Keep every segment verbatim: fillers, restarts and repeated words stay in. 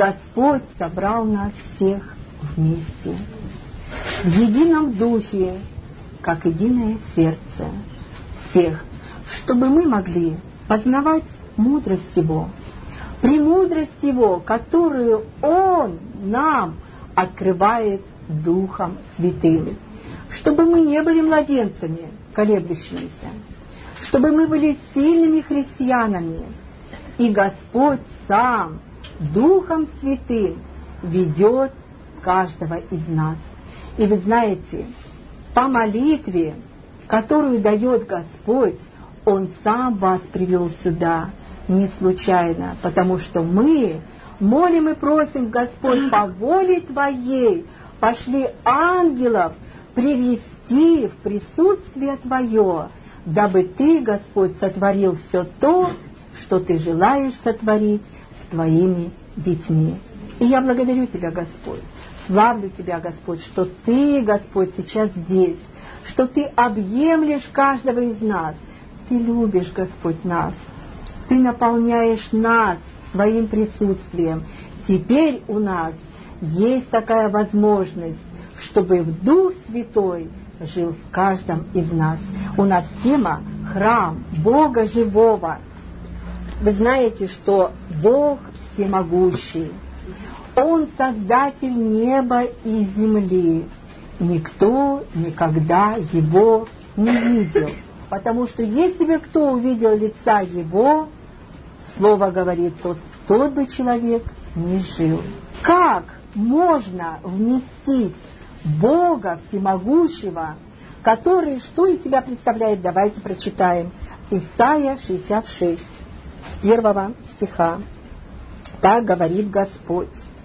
Господь собрал нас всех вместе, в едином духе, как единое сердце, всех, чтобы мы могли познавать мудрость Его, премудрость Его, которую Он нам открывает Духом Святым, чтобы мы не были младенцами, колеблющимися, чтобы мы были сильными христианами, и Господь сам Духом Святым ведет каждого из нас. И вы знаете, по молитве, которую дает Господь, Он сам вас привел сюда, не случайно, потому что мы молим и просим: Господь, по воле Твоей пошли ангелов привести в присутствие Твое, дабы Ты, Господь, сотворил все то, что Ты желаешь сотворить с Твоими детьми. И я благодарю Тебя, Господь, славлю Тебя, Господь, что Ты, Господь, сейчас здесь, что Ты объемлешь каждого из нас. Ты любишь, Господь, нас. Ты наполняешь нас своим присутствием. Теперь у нас есть такая возможность, чтобы в Дух Святой жил в каждом из нас. У нас тема «Храм Бога Живого». Вы знаете, что Бог всемогущий. Он создатель неба и земли. Никто никогда Его не видел. Потому что если бы кто увидел лица Его, Слово говорит, тот, тот бы человек не жил. Как можно вместить Бога всемогущего, который что из себя представляет? Давайте прочитаем. Исайя шестьдесят шесть, с первого стиха. Так говорит Господь: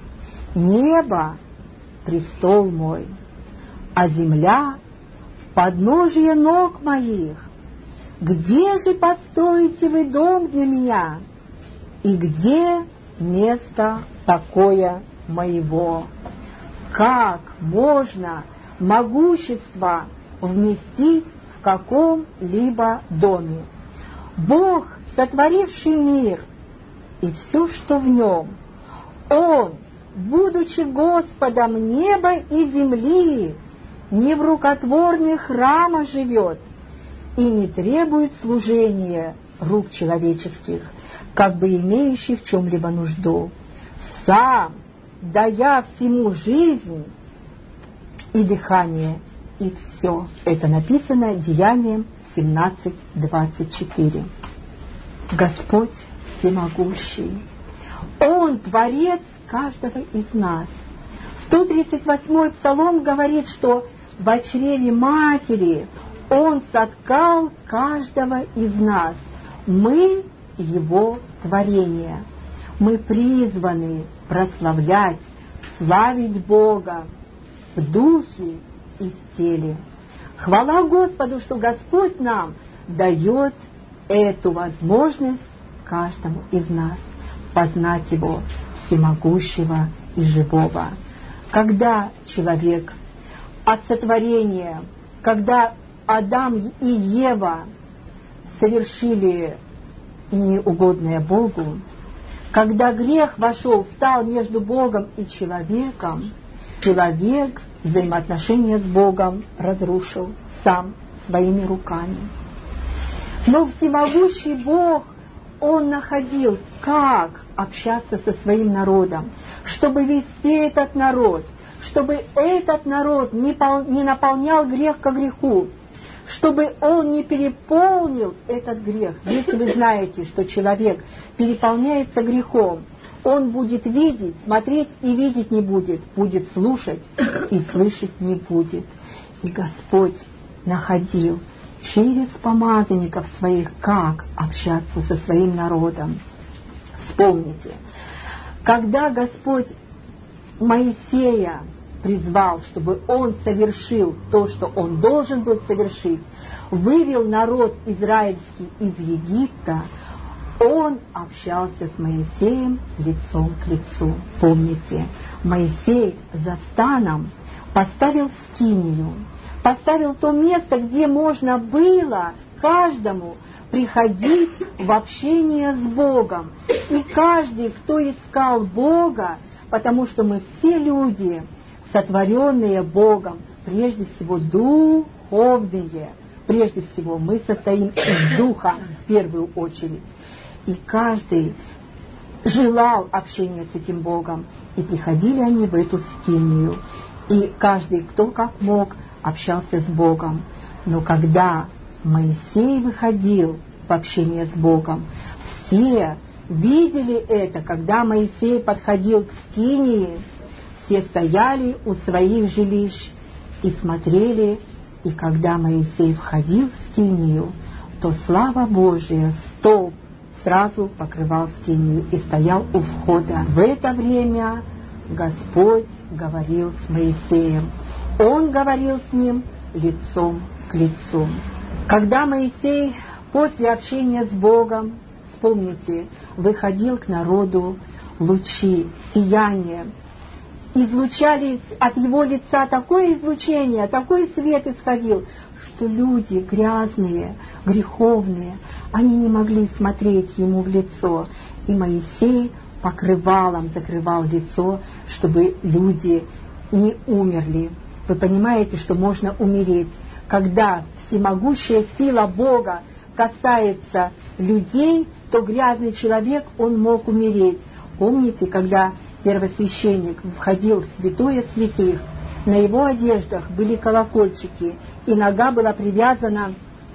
«Небо — престол мой, а земля — подножие ног моих. Где же построите вы дом для меня? И где место покоя моего?» Как можно могущество вместить в каком-либо доме? Бог, сотворивший мир и все, что в нем, Он, будучи Господом неба и земли, не в рукотворных храмах живет и не требует служения рук человеческих, как бы имеющий в чем-либо нужду, сам, дая всему жизнь и дыхание, и все. Это написано Деянием семнадцать двадцать четыре. Господь всемогущий. Он творец каждого из нас. сто тридцать восьмой псалом говорит, что в чреве матери Он соткал каждого из нас. Мы Его творение. Мы призваны прославлять, славить Бога в духе и в теле. Хвала Господу, что Господь нам дает эту возможность каждому из нас познать Его всемогущего и живого. Когда человек от сотворения, когда Адам и Ева совершили неугодное Богу, когда грех вошел, стал между Богом и человеком, человек взаимоотношения с Богом разрушил сам своими руками. Но всемогущий Бог, Он находил, как общаться со своим народом, чтобы вести этот народ, чтобы этот народ не, пол, не наполнял грех ко греху, чтобы он не переполнил этот грех. Если вы знаете, что человек переполняется грехом, он будет видеть, смотреть и видеть не будет, будет слушать и слышать не будет. И Господь находил через помазанников своих, как общаться со своим народом. Вспомните, когда Господь Моисея призвал, чтобы он совершил то, что он должен был совершить, вывел народ израильский из Египта, он общался с Моисеем лицом к лицу. Помните, Моисей за станом поставил скинию, поставил то место, где можно было каждому приходить в общение с Богом. И каждый, кто искал Бога, потому что мы все люди, сотворенные Богом, прежде всего духовные, прежде всего мы состоим из Духа в первую очередь. И каждый желал общения с этим Богом, и приходили они в эту скинию. И каждый, кто как мог, общался с Богом. Но когда Моисей выходил в общение с Богом, все видели это, когда Моисей подходил к скинии, все стояли у своих жилищ и смотрели, и когда Моисей входил в скинию, то слава Божия, столб сразу покрывал скинию и стоял у входа. В это время Господь говорил с Моисеем. Он говорил с ним лицом к лицу. Когда Моисей после общения с Богом, вспомните, выходил к народу, лучи, сияние, излучались от его лица такое излучение, такой свет исходил, что люди грязные, греховные, они не могли смотреть ему в лицо. И Моисей покрывалом закрывал лицо, чтобы люди не умерли. Вы понимаете, что можно умереть, когда всемогущая сила Бога касается людей, то грязный человек, он мог умереть. Помните, когда первосвященник входил в святое святых, на его одеждах были колокольчики, и нога была привязана,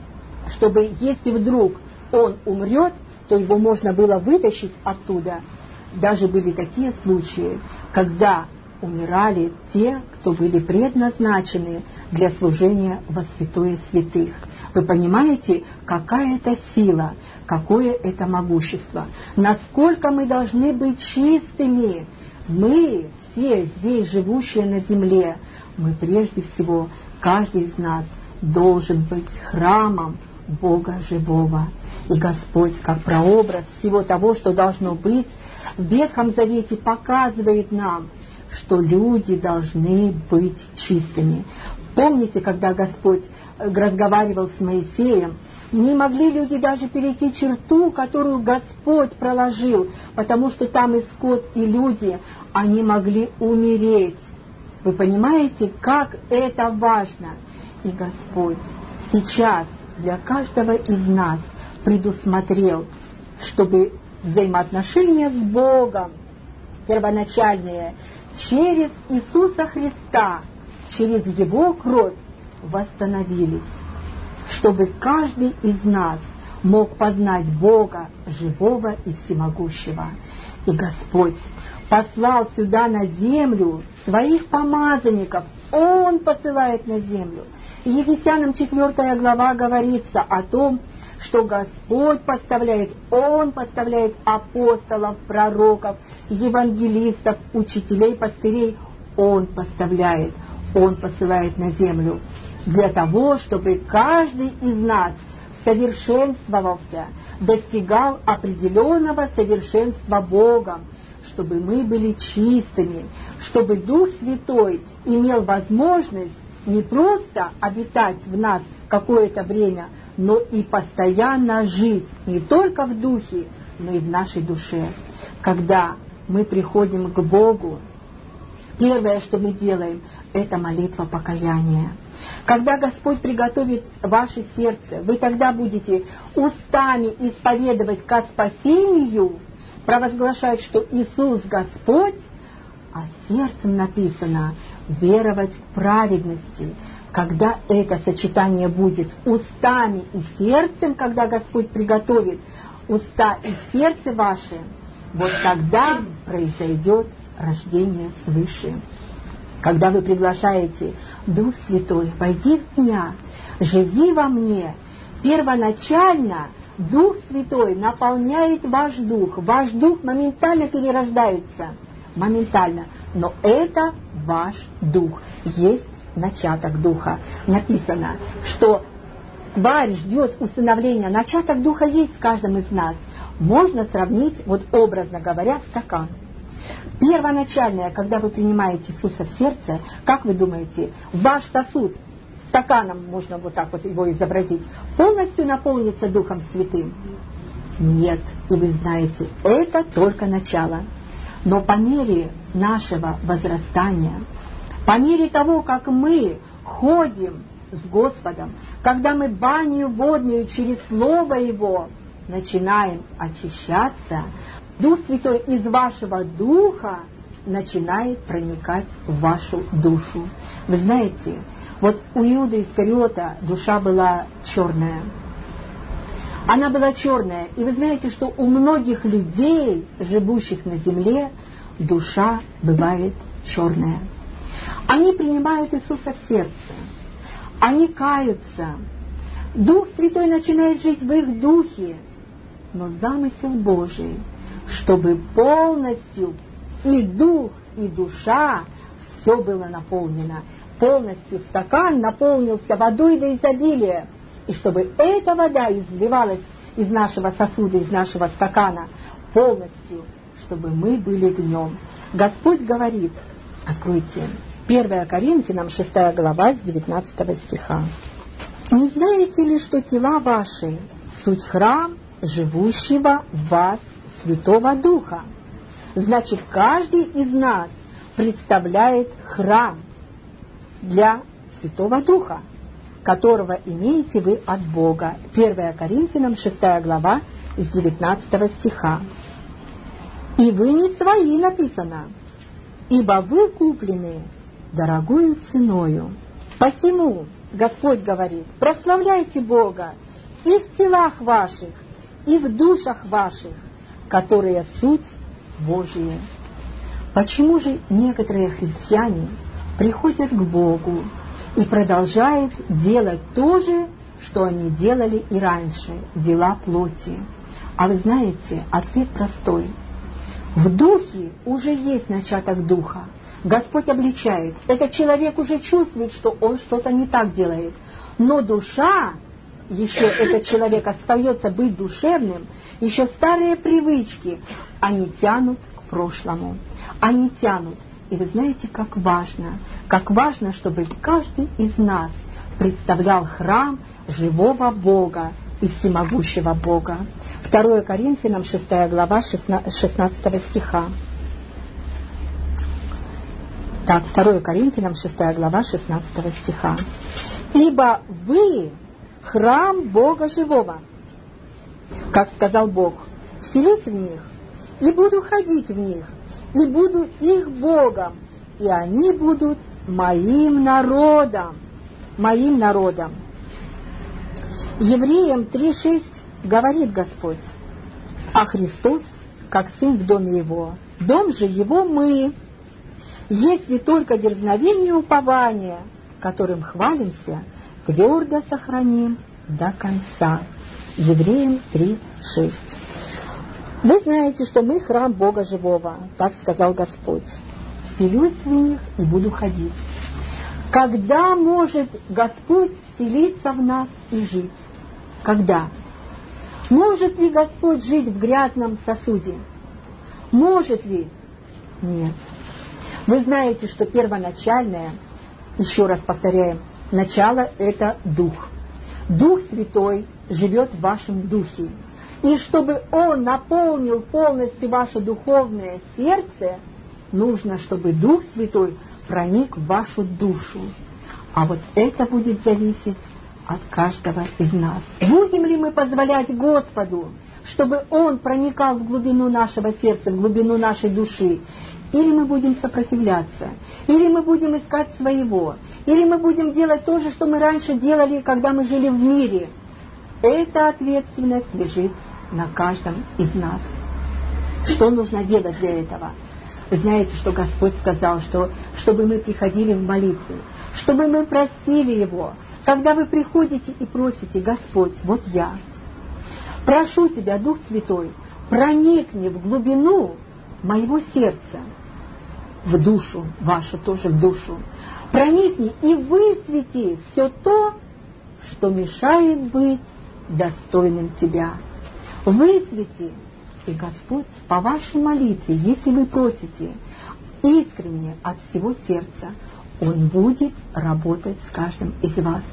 чтобы, если вдруг он умрет, то его можно было вытащить оттуда. Даже были такие случаи, когда умирали те, кто были предназначены для служения во святое святых. Вы понимаете, какая это сила, какое это могущество, насколько мы должны быть чистыми. Мы, все здесь живущие на земле, мы прежде всего, каждый из нас должен быть храмом Бога живого. И Господь, как прообраз всего того, что должно быть, в Ветхом Завете показывает нам, что люди должны быть чистыми. Помните, когда Господь разговаривал с Моисеем, не могли люди даже перейти черту, которую Господь проложил, потому что там и скот, и люди, они могли умереть. Вы понимаете, как это важно? И Господь сейчас для каждого из нас предусмотрел, чтобы взаимоотношения с Богом первоначальные через Иисуса Христа, через Его кровь восстановились, чтобы каждый из нас мог познать Бога живого и всемогущего. И Господь послал сюда на землю своих помазанников. Он посылает на землю. И Ефесянам четвёртая глава говорится о том, что Господь поставляет, Он поставляет апостолов, пророков, евангелистов, учителей, пастырей. Он поставляет, Он посылает на землю для того, чтобы каждый из нас совершенствовался, достигал определенного совершенства Богом, чтобы мы были чистыми, чтобы Дух Святой имел возможность не просто обитать в нас какое-то время, но и постоянно жить не только в духе, но и в нашей душе. Когда мы приходим к Богу, первое, что мы делаем, это молитва покаяния. Когда Господь приготовит ваше сердце, вы тогда будете устами исповедовать ко спасению, провозглашать, что Иисус Господь, а сердцем написано веровать в праведности. Когда это сочетание будет устами и сердцем, когда Господь приготовит уста и сердце ваше, вот тогда произойдет рождение свыше. Когда вы приглашаете Дух Святой, войди в меня, живи во мне, первоначально Дух Святой наполняет ваш дух, ваш дух моментально перерождается, моментально, но это ваш дух, есть начаток духа. Написано, что тварь ждет усыновления, начаток духа есть в каждом из нас. Можно сравнить, вот образно говоря, стакан. Первоначальное, когда вы принимаете Иисуса в сердце, как вы думаете, ваш сосуд стаканом, можно вот так вот его изобразить, полностью наполнится Духом Святым? Нет. И вы знаете, это только начало. Но по мере нашего возрастания, по мере того, как мы ходим с Господом, когда мы баню водную через Слово Его начинаем очищаться, Дух Святой из вашего духа начинает проникать в вашу душу. Вы знаете, вот у Иуды Искариота душа была черная. Она была черная. И вы знаете, что у многих людей, живущих на земле, душа бывает черная. Они принимают Иисуса в сердце. Они каются. Дух Святой начинает жить в их духе. Но замысел Божий, чтобы полностью и дух, и душа все было наполнено. Полностью стакан наполнился водой до изобилия. И чтобы эта вода изливалась из нашего сосуда, из нашего стакана полностью, чтобы мы были в нем. Господь говорит, откройте, первое Коринфянам шестая глава с девятнадцатого стиха. «Не знаете ли, что тела ваши суть храм живущего в вас Святого Духа? Значит, каждый из нас представляет храм для Святого Духа, которого имеете вы от Бога». первое Коринфянам шестая глава с девятнадцатого стиха. «И вы не свои» написано, «ибо вы куплены дорогою ценою. Посему, Господь говорит, прославляйте Бога и в телах ваших, и в душах ваших, которые суть Божьи». Почему же некоторые христиане приходят к Богу и продолжают делать то же, что они делали и раньше, дела плоти? А вы знаете, ответ простой. В духе уже есть начаток духа. Господь обличает. Этот человек уже чувствует, что он что-то не так делает. Но душа, еще этот человек остается быть душевным, еще старые привычки, они тянут к прошлому. Они тянут. И вы знаете, как важно, как важно, чтобы каждый из нас представлял храм живого Бога и всемогущего Бога. второе Коринфянам шестая глава шестнадцатого стиха. Так, второе Коринфянам шестая глава шестнадцатого стиха. «Ибо вы храм Бога живого, как сказал Бог, вселюсь в них, и буду ходить в них, и буду их Богом, и они будут моим народом». Моим народом. Евреям три шесть говорит Господь, а Христос, как Сын в доме Его, дом же Его мы, если только дерзновение и упование, которым хвалимся, твердо сохраним до конца. Евреям три шесть. Вы знаете, что мы храм Бога живого, так сказал Господь. Вселюсь в них и буду ходить. Когда может Господь вселиться в нас и жить? Когда? Может ли Господь жить в грязном сосуде? Может ли? Нет. Вы знаете, что первоначальное, еще раз повторяем, начало – это Дух. Дух Святой живет в вашем духе. И чтобы Он наполнил полностью ваше духовное сердце, нужно, чтобы Дух Святой проник в вашу душу. А вот это будет зависеть от каждого из нас. Будем ли мы позволять Господу, чтобы Он проникал в глубину нашего сердца, в глубину нашей души? Или мы будем сопротивляться? Или мы будем искать своего? Или мы будем делать то же, что мы раньше делали, когда мы жили в мире? Эта ответственность лежит на каждом из нас. Что нужно делать для этого? Вы знаете, что Господь сказал, что чтобы мы приходили в молитву, чтобы мы просили Его. Когда вы приходите и просите: Господь, вот я, прошу Тебя, Дух Святой, проникни в глубину моего сердца, в душу вашу, тоже в душу, проникни и высвети все то, что мешает быть достойным Тебя. Высвети. И Господь по вашей молитве, если вы просите искренне от всего сердца, Он будет работать с каждым из вас.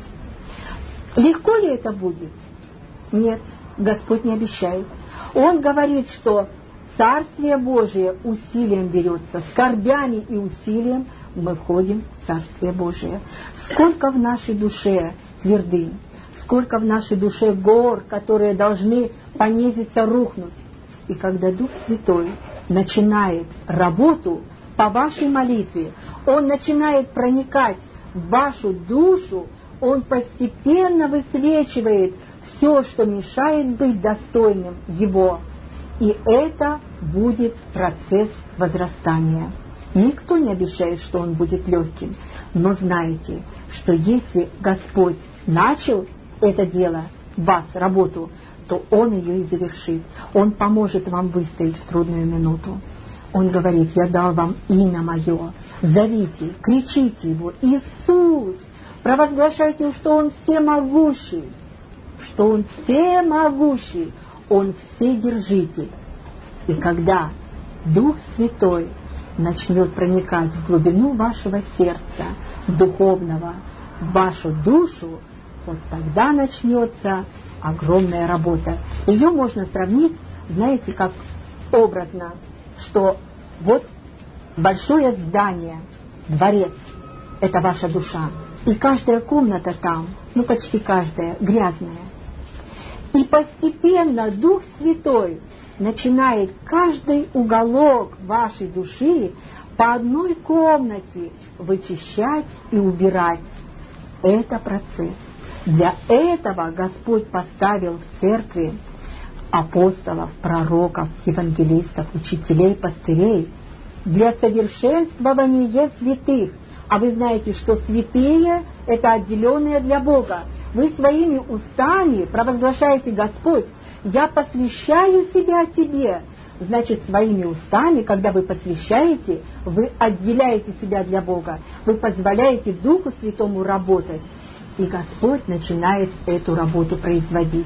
Легко ли это будет? Нет, Господь не обещает. Он говорит, что Царствие Божие усилием берется, скорбями и усилием мы входим в Царствие Божие. Сколько в нашей душе твердынь, сколько в нашей душе гор, которые должны понизиться, рухнуть. И когда Дух Святой начинает работу по вашей молитве, Он начинает проникать в вашу душу, Он постепенно высвечивает все, что мешает быть достойным Его. И это будет процесс возрастания. Никто не обещает, что он будет легким, но знайте, что если Господь начал это дело, вас, работу, то Он ее и завершит. Он поможет вам выстоять в трудную минуту. Он говорит: я дал вам имя мое, зовите, кричите его, Иисус, провозглашайте, что Он всемогущий, что Он всемогущий, Он вседержитель. И когда Дух Святой начнет проникать в глубину вашего сердца, духовного, в вашу душу, вот тогда начнется огромная работа. Ее можно сравнить, знаете, как образно, что вот большое здание, дворец, это ваша душа, и каждая комната там, ну почти каждая, грязная. И постепенно Дух Святой начинает каждый уголок вашей души по одной комнате вычищать и убирать. Это процесс. Для этого Господь поставил в церкви апостолов, пророков, евангелистов, учителей, пастырей для совершенствования святых. А вы знаете, что святые – это отделенные для Бога. Вы своими устами провозглашаете: Господь, я посвящаю себя Тебе. Значит, своими устами, когда вы посвящаете, вы отделяете себя для Бога. Вы позволяете Духу Святому работать. И Господь начинает эту работу производить.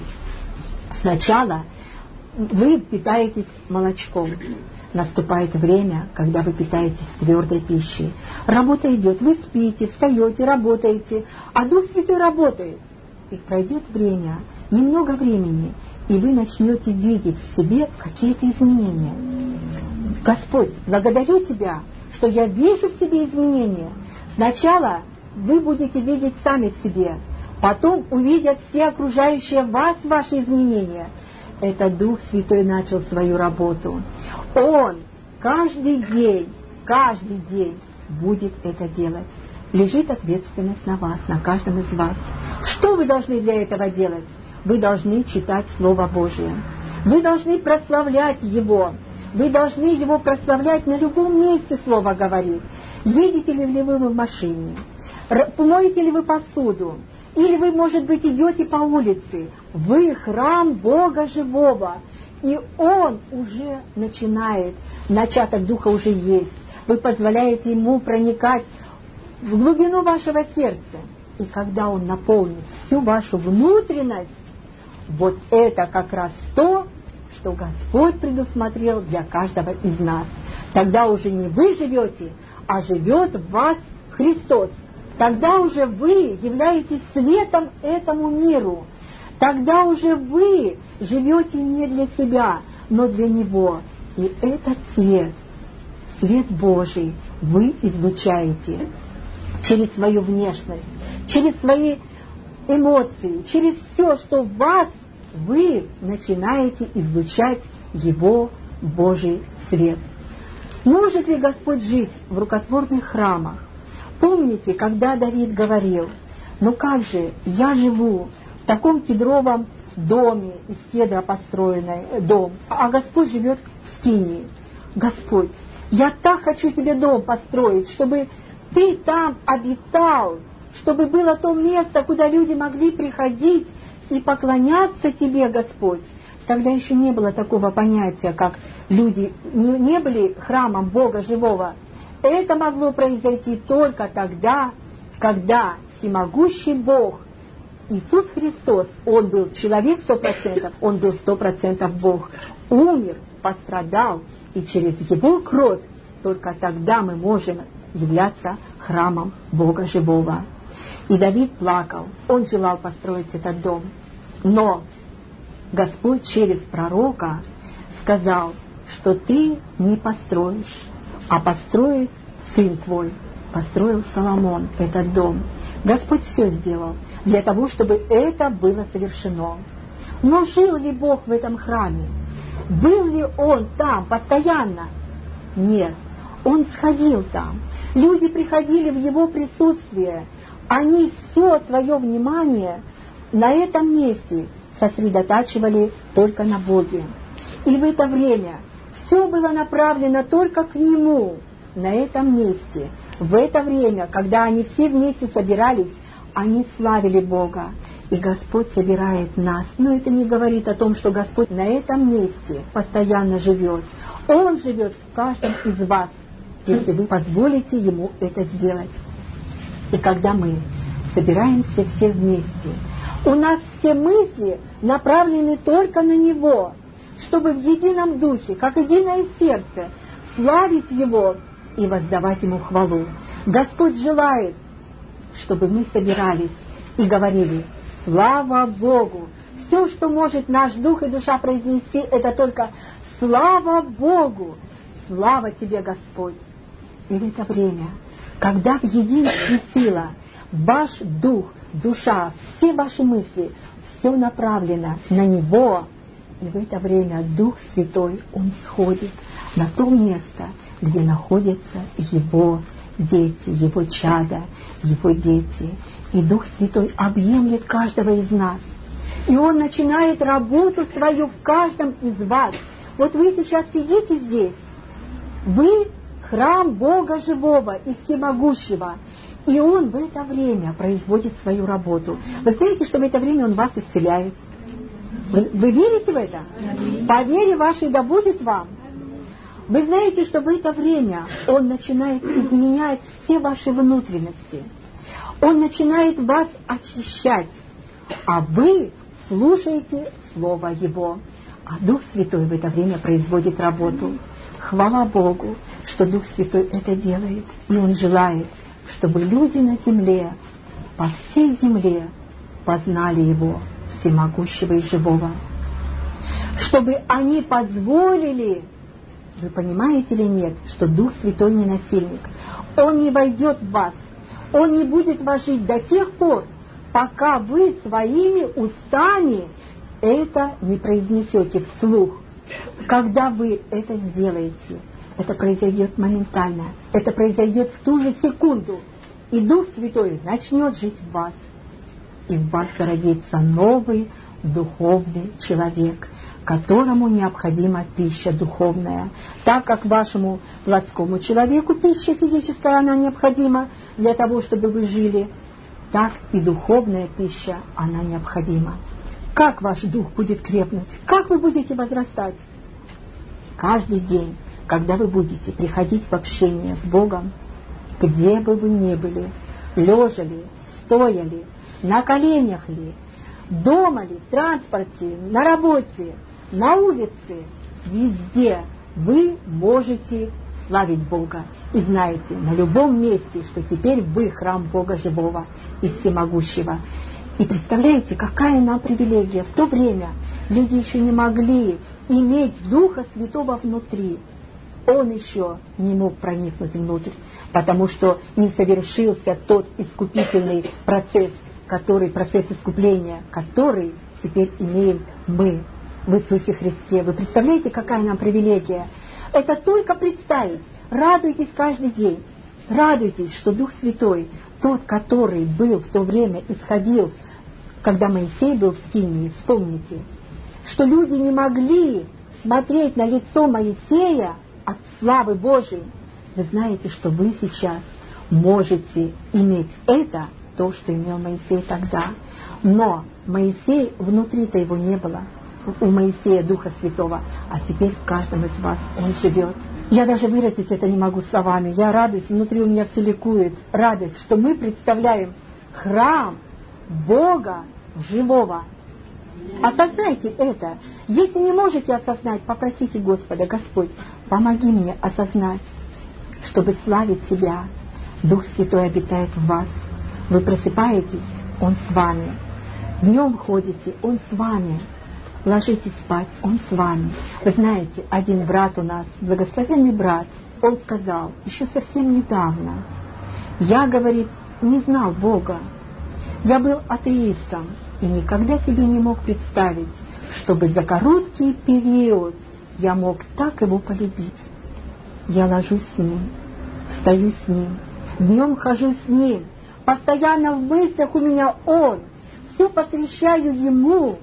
Сначала вы питаетесь молочком. Наступает время, когда вы питаетесь твердой пищей. Работа идет, вы спите, встаете, работаете, а Дух Святой работает. И пройдет время, немного времени, и вы начнете видеть в себе какие-то изменения. Господь, благодарю Тебя, что я вижу в себе изменения. Сначала вы будете видеть сами в себе, потом увидят все окружающие вас ваши изменения. Это Дух Святой начал свою работу. Он каждый день, каждый день будет это делать. Лежит ответственность на вас, на каждом из вас. Что вы должны для этого делать? Вы должны читать Слово Божие. Вы должны прославлять Его. Вы должны Его прославлять на любом месте, Слово говорит. Едете ли вы в машине? Помоете ли вы посуду? Или вы, может быть, идете по улице? Вы храм Бога живого. И Он уже начинает, начаток Духа уже есть. Вы позволяете Ему проникать в глубину вашего сердца. И когда Он наполнит всю вашу внутренность, вот это как раз то, что Господь предусмотрел для каждого из нас. Тогда уже не вы живете, а живет в вас Христос. Тогда уже вы являетесь светом этому миру. Тогда уже вы живете не для себя, но для Него. И этот свет, свет Божий, вы излучаете через свою внешность, через свои эмоции, через все, что в вас, вы начинаете излучать Его Божий свет. Может ли Господь жить в рукотворных храмах? Помните, когда Давид говорил: ну как же, я живу в таком кедровом доме, из кедра построенный дом, а Господь живет в скинии. Господь, я так хочу тебе дом построить, чтобы ты там обитал, чтобы было то место, куда люди могли приходить и поклоняться тебе, Господь. Тогда еще не было такого понятия, как люди не были храмом Бога живого. Это могло произойти только тогда, когда всемогущий Бог, Иисус Христос, Он был человек сто процентов, Он был сто процентов Бог, умер, пострадал, и через Его кровь только тогда мы можем являться храмом Бога живого. И Давид плакал, он желал построить этот дом. Но Господь через пророка сказал, что ты не построишь, а построит сын твой. Построил Соломон этот дом. Господь все сделал для того, чтобы это было совершено. Но жил ли Бог в этом храме? Был ли Он там постоянно? Нет, Он сходил там. Люди приходили в Его присутствие. Они все свое внимание на этом месте сосредотачивали только на Боге. И в это время все было направлено только к Нему, на этом месте. В это время, когда они все вместе собирались, они славили Бога. И Господь собирает нас. Но это не говорит о том, что Господь на этом месте постоянно живет. Он живет в каждом из вас, если вы позволите Ему это сделать. И когда мы собираемся все вместе, у нас все мысли направлены только на Него, чтобы в едином духе, как единое сердце, славить Его и воздавать Ему хвалу. Господь желает, чтобы мы собирались и говорили: «Слава Богу!» Все, что может наш дух и душа произнести, это только «Слава Богу! Слава Тебе, Господь!» И в это время, когда в единстве сила, ваш дух, душа, все ваши мысли, все направлено на Него, и в это время Дух Святой, Он сходит на то место, где находятся Его дети, Его чада, Его дети. И Дух Святой объемлет каждого из нас. И Он начинает работу свою в каждом из вас. Вот вы сейчас сидите здесь. Вы храм Бога живого и всемогущего. И Он в это время производит свою работу. Вы знаете, что в это время Он вас исцеляет? Вы, вы верите в это? По вере вашей да будет вам. Вы знаете, что в это время Он начинает изменять все ваши внутренности. Он начинает вас очищать, а вы слушаете Слово Его. А Дух Святой в это время производит работу. Хвала Богу, что Дух Святой это делает. И Он желает, чтобы люди на земле, по всей земле, познали Его, всемогущего и живого. Чтобы они позволили, вы понимаете или нет, что Дух Святой не насильник. Он не войдет в вас. Он не будет вас жить до тех пор, пока вы своими устами это не произнесете вслух. Когда вы это сделаете, это произойдет моментально. Это произойдет в ту же секунду. И Дух Святой начнет жить в вас. И в вас зародится новый духовный человек, которому необходима пища духовная. Так как вашему плотскому человеку пища физическая, она необходима для того, чтобы вы жили, так и духовная пища, она необходима. Как ваш дух будет крепнуть? Как вы будете возрастать? Каждый день, когда вы будете приходить в общение с Богом, где бы вы ни были, лежа ли, стоя ли, на коленях ли, дома ли, в транспорте, на работе, на улице, везде вы можете славить Бога. И знаете на любом месте, что теперь вы храм Бога живого и всемогущего. И представляете, какая нам привилегия. В то время люди еще не могли иметь Духа Святого внутри. Он еще не мог проникнуть внутрь, потому что не совершился тот искупительный процесс, который, процесс искупления, который теперь имеем мы в Иисусе Христе. Вы представляете, какая нам привилегия? Это только представить. Радуйтесь каждый день. Радуйтесь, что Дух Святой, тот, который был в то время, исходил, когда Моисей был в Скинии, вспомните, что люди не могли смотреть на лицо Моисея от славы Божией. Вы знаете, что вы сейчас можете иметь это, то, что имел Моисей тогда. Но Моисей, внутри-то его не было. У Моисея Духа Святого, а теперь в каждом из вас Он живет. Я даже выразить это не могу словами. Я радуюсь, внутри у меня все ликует. Радость, что мы представляем храм Бога живого. Осознайте это. Если не можете осознать, попросите Господа: Господь, помоги мне осознать, чтобы славить Тебя Дух Святой обитает в вас. Вы просыпаетесь, Он с вами. Днем ходите, Он с вами. Ложитесь спать, Он с вами. Вы знаете, один брат у нас, благословенный брат, он сказал, еще совсем недавно, я, говорит, не знал Бога. Я был атеистом и никогда себе не мог представить, чтобы за короткий период я мог так Его полюбить. Я ложусь с Ним, встаю с Ним, днем хожу с Ним, постоянно в мыслях у меня Он, все посвящаю Ему.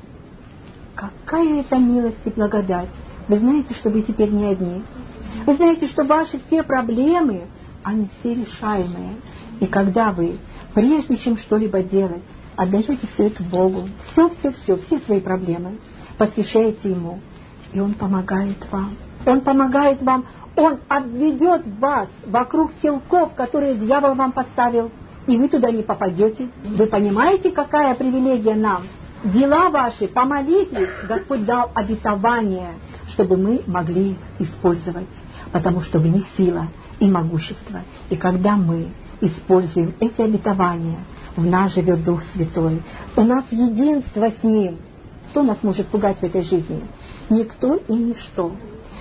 Какая это милость и благодать! Вы знаете, что вы теперь не одни. Вы знаете, что ваши все проблемы, они все решаемые. И когда вы, прежде чем что-либо делать, отдаете все это Богу, все-все-все, все свои проблемы, посвящаете Ему, и Он помогает вам. Он помогает вам, Он обведет вас вокруг селков, которые дьявол вам поставил, и вы туда не попадете. Вы понимаете, какая привилегия нам? Дела ваши, помолитесь, Господь дал обетование, чтобы мы могли их использовать, потому что в них сила и могущество. И когда мы используем эти обетования, в нас живет Дух Святой, у нас единство с Ним. Кто нас может пугать в этой жизни? Никто и ничто.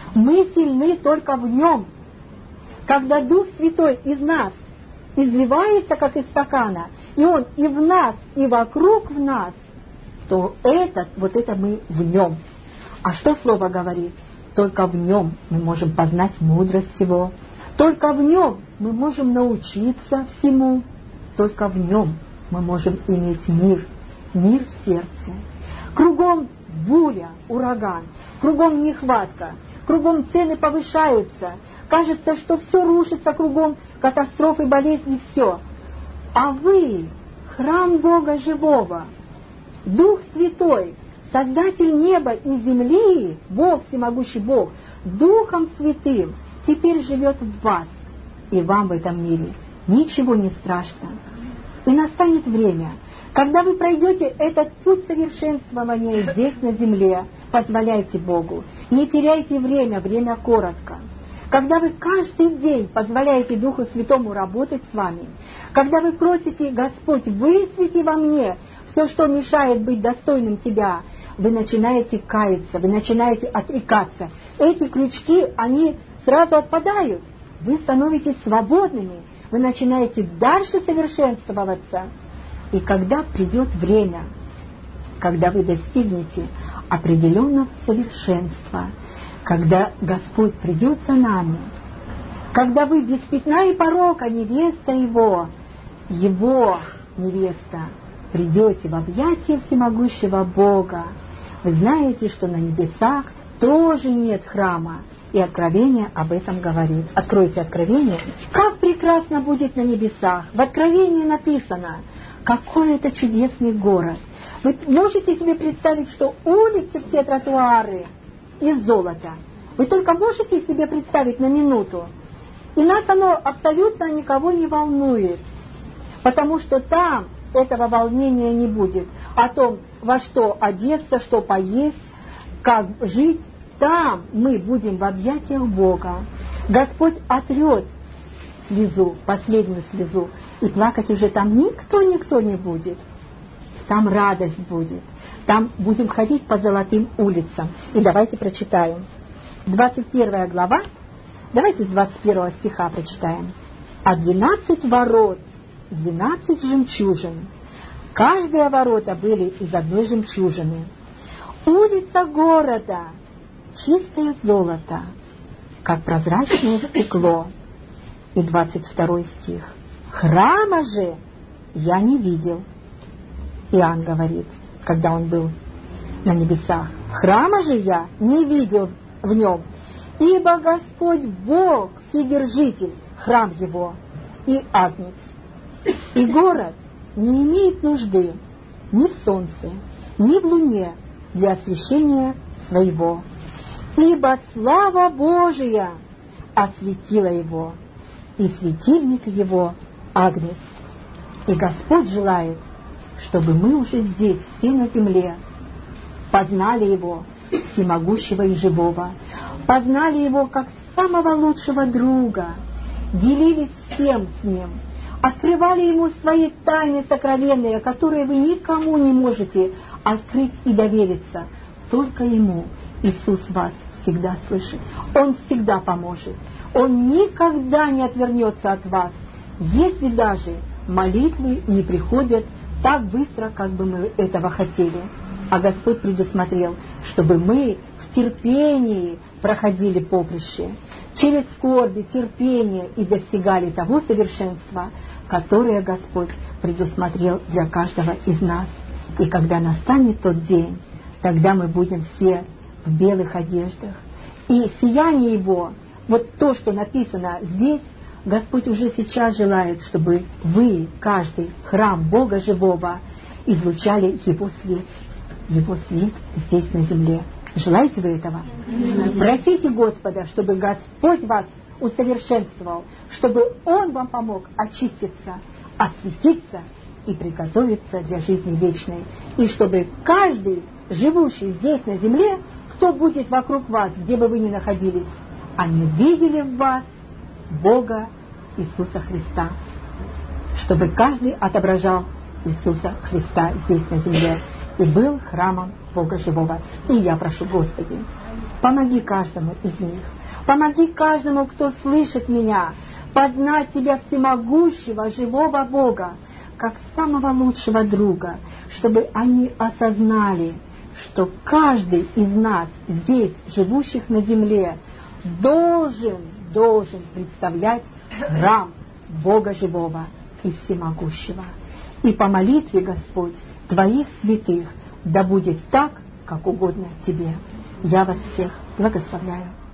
Мы сильны только в Нем. Когда Дух Святой из нас изливается, как из стакана, и Он и в нас, и вокруг в нас, то это, вот это мы в Нем. А что Слово говорит? Только в Нем мы можем познать мудрость Его. Только в Нем мы можем научиться всему. Только в Нем мы можем иметь мир, мир в сердце. Кругом буря, ураган, кругом нехватка, кругом цены повышаются. Кажется, что все рушится кругом, катастрофы, болезни, все. А вы, храм Бога живого, Дух Святой, Создатель неба и земли, Бог, всемогущий Бог, Духом Святым теперь живет в вас, и вам в этом мире ничего не страшно. И настанет время, когда вы пройдете этот путь совершенствования здесь, на земле, позволяйте Богу, не теряйте время, время коротко. Когда вы каждый день позволяете Духу Святому работать с вами, когда вы просите: Господь, высвети во мне все, что мешает быть достойным Тебя, вы начинаете каяться, вы начинаете отрекаться. Эти крючки, они сразу отпадают. Вы становитесь свободными, вы начинаете дальше совершенствоваться. И когда придет время, когда вы достигнете определенного совершенства, когда Господь придет за нами, когда вы без пятна и порока, невеста Его, Его невеста, придете в объятия всемогущего Бога, вы знаете, что на небесах тоже нет храма. И Откровение об этом говорит. Откройте Откровение. Как прекрасно будет на небесах. В Откровении написано, какой это чудесный город. Вы можете себе представить, что улицы, все тротуары из золота. Вы только можете себе представить на минуту. И нас оно абсолютно никого не волнует. Потому что там этого волнения не будет. О том, во что одеться, что поесть, как жить. Там мы будем в объятиях Бога. Господь отрет слезу, последнюю слезу, и плакать уже там никто-никто не будет. Там радость будет. Там будем ходить по золотым улицам. И давайте прочитаем. двадцать первая глава. Давайте с двадцать первого стиха прочитаем. «А двенадцать ворот, двенадцать жемчужин. Каждые ворота были из одной жемчужины. Улица города — чистое золото, как прозрачное стекло». И двадцать второй стих. «Храма же я не видел». Иоанн говорит, когда он был на небесах: «Храма же я не видел в нем, ибо Господь Бог, Вседержитель, храм Его, и Агнец. И город не имеет нужды ни в солнце, ни в луне для освещения своего, ибо слава Божия осветила его, и светильник его — Агнец». И Господь желает, чтобы мы уже здесь, все на земле, познали Его, всемогущего и живого, познали Его как самого лучшего друга, делились всем с Ним, открывали Ему свои тайны сокровенные, которые вы никому не можете открыть и довериться. Только Ему. Иисус вас всегда слышит. Он всегда поможет. Он никогда не отвернется от вас, если даже молитвы не приходят так быстро, как бы мы этого хотели. А Господь предусмотрел, чтобы мы в терпении проходили поприще, через скорби, терпение и достигали того совершенства, которое Господь предусмотрел для каждого из нас. И когда настанет тот день, тогда мы будем все в белых одеждах. И сияние Его, вот то, что написано здесь, Господь уже сейчас желает, чтобы вы, каждый храм Бога живого, излучали Его свет. Его свет здесь на земле. Желаете вы этого? Просите Господа, чтобы Господь вас усовершенствовал, чтобы Он вам помог очиститься, осветиться и приготовиться для жизни вечной. И чтобы каждый, живущий здесь на земле, кто будет вокруг вас, где бы вы ни находились, они видели в вас Бога Иисуса Христа. Чтобы каждый отображал Иисуса Христа здесь на земле и был храмом Бога живого. И я прошу, Господи, помоги каждому из них, помоги каждому, кто слышит меня, познать Тебя всемогущего, живого Бога, как самого лучшего друга, чтобы они осознали, что каждый из нас, здесь, живущих на земле, должен, должен представлять храм Бога живого и всемогущего. И по молитве, Господь, Твоих святых, да будет так, как угодно Тебе. Я вас всех благословляю.